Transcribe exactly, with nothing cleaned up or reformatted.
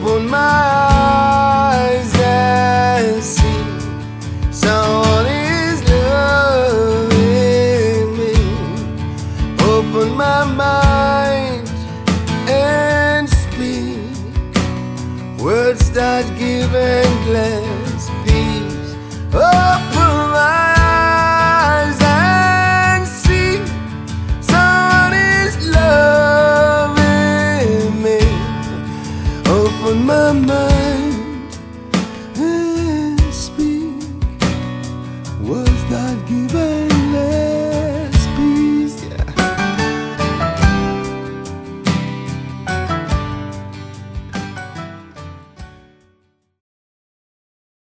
Open my eyes and see someone is loving me. Open my mind and speak words that give endless peace. Open my eyes and see someone is loving me. Open my mind and speak words that give endless